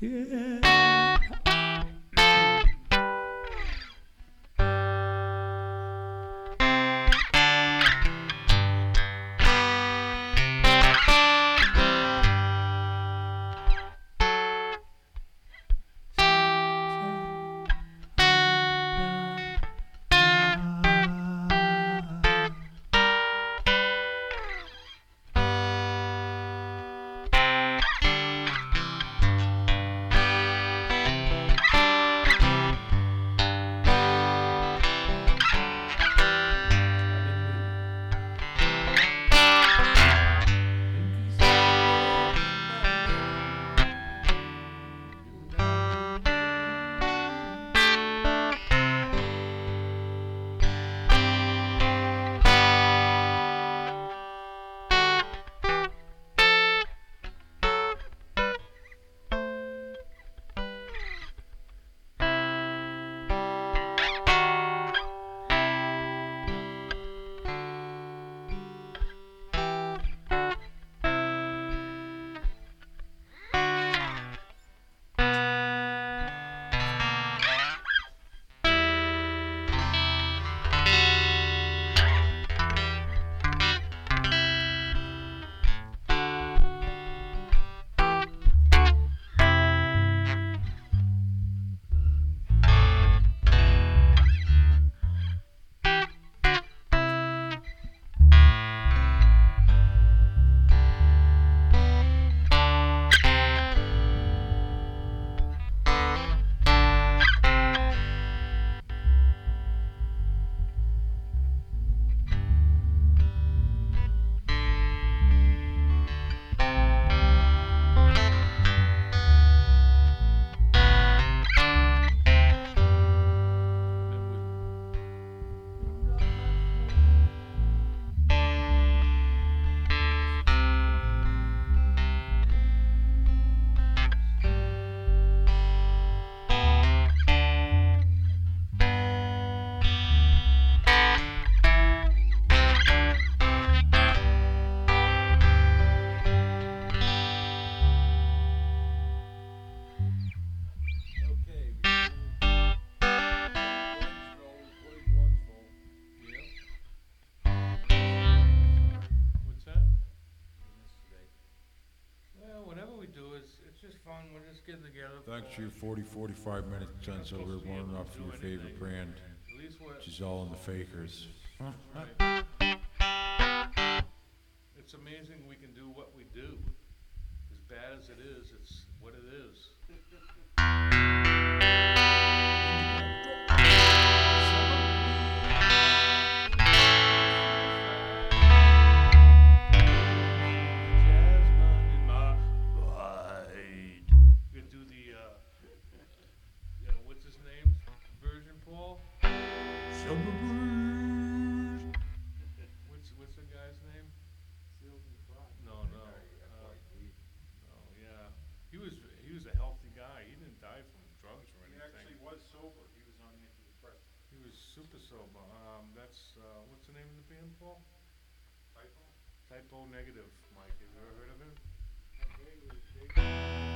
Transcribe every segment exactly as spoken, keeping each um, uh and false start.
getting together. Thanks for your forty, forty-five minutes, Senso. We're warming up for your favorite brand, At least what. which is all in the fakers. Right. It's amazing we can do what we do. As bad as it is, it's what it is. Jasmine in my right. We could do the, uh, yeah, what's his name? Version, Paul? What's what's the guy's name? No, no. Uh, no, yeah. He was he was a healthy guy. He didn't die from drugs or He anything. actually was sober. He was on antidepressants. He was super sober. Um, that's uh, what's the name of the band, Paul? Typo? Typo Negative. Mike, have you ever heard of him? They were, they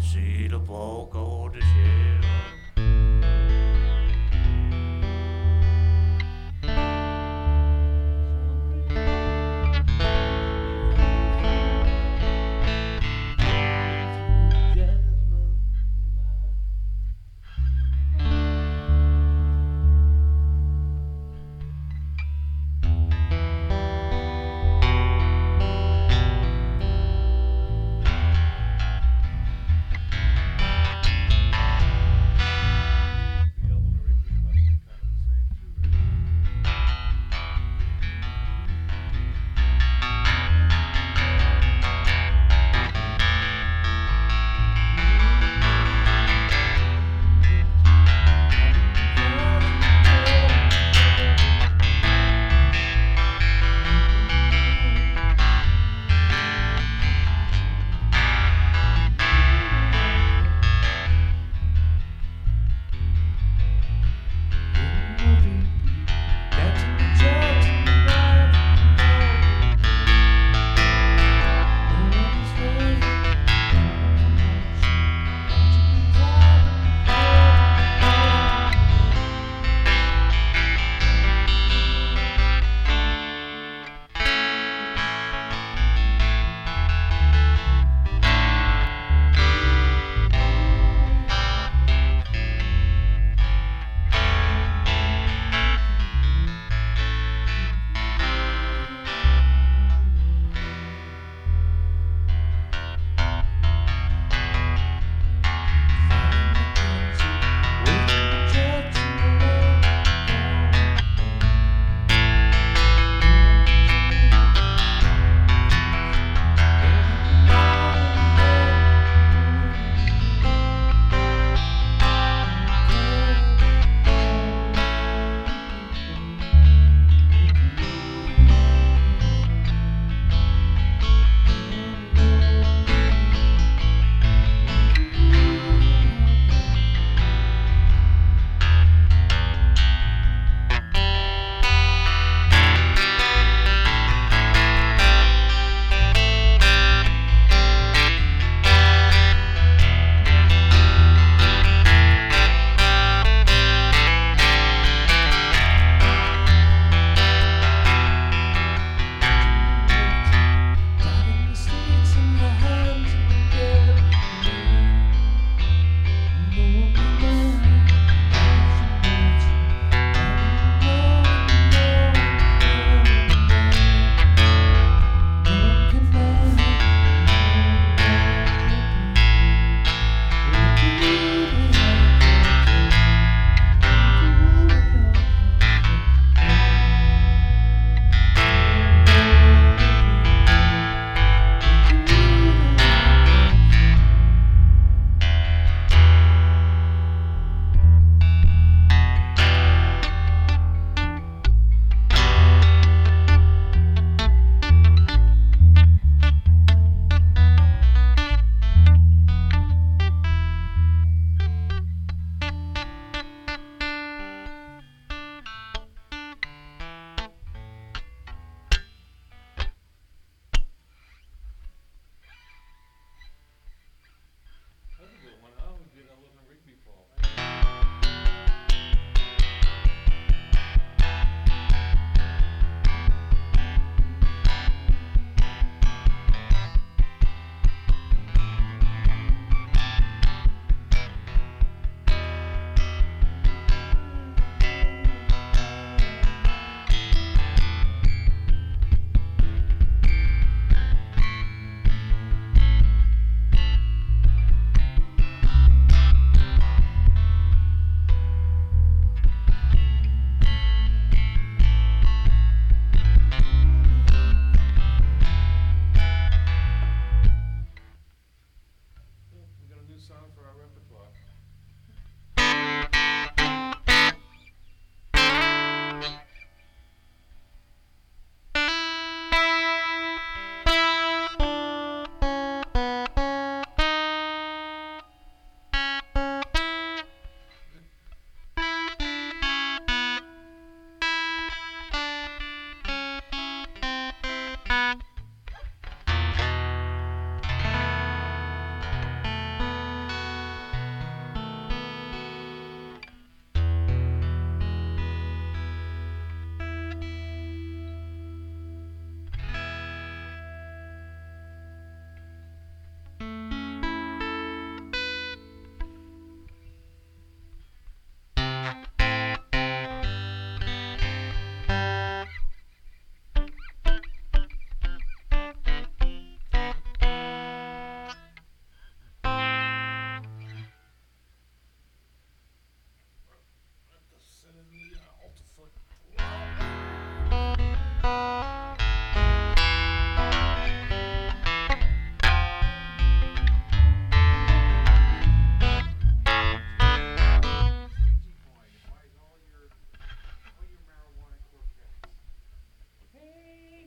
see the boat go to shell.